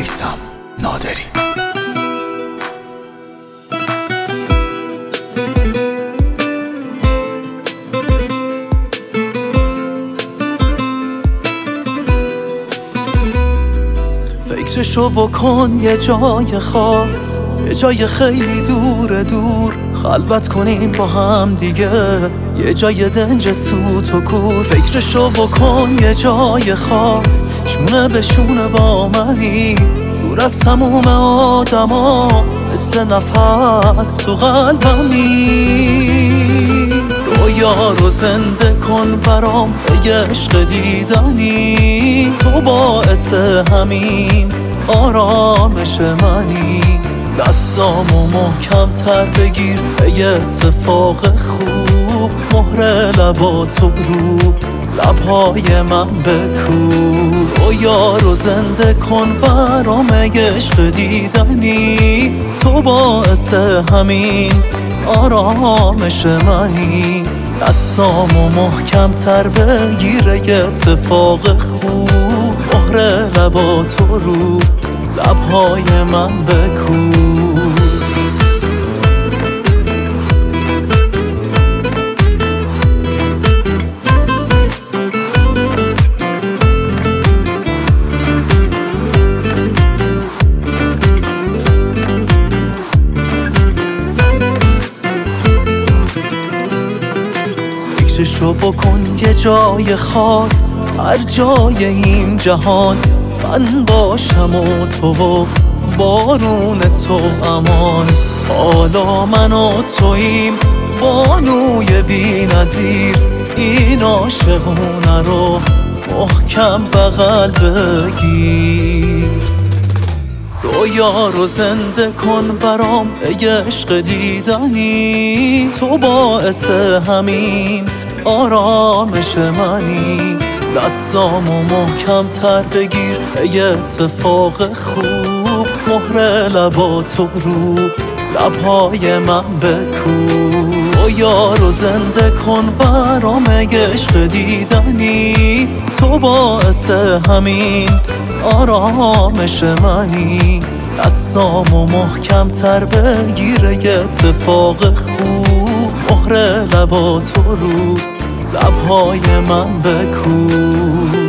میثم نادری. فکرشو بکن یه جای خاص، یه جای خیلی دور دور، خلوت کنیم با هم دیگه، یه جای دنج سوت و کور. فکرشو بکن یه جای خاص، شونه به شونه با منی، دور از تموم آدما، مثل نفس تو قلبمی. رویا رو زنده کن برام ای عشق دیدنی، تو باعث همین آرامش منی. دستامو محکم تر بگیر ای اتفاق خوب، مهر لباتو رو لبهای من بکوب. رویا رو زنده کن برام ای عشق دیدنی، تو باعث همین آرامش منی. دستامو محکم تر بگیر ای اتفاق خوب، مهر لباتو رو لبهای من بکوب. فکرشو بکن یه جای خاص، هر جای این جهان من باشم و تو بارون تو امان. حالا من و توییم بانوی بی نظیر، این عاشقونه رو محکم بغل بگیر. رویا رو زنده کن برام ای عشق دیدنی، تو باعث همین آرامش منی. دستامو محکم تر بگیر ای اتفاق خوب، مهر لباتو رو لبهای من بکوب. رویا رو زنده کن برام ای عشق دیدنی، تو باعث همین آرامش منی. دستامو محکم تر بگیر ای اتفاق خوب، مهر لباتو رو لبهای من بکوب.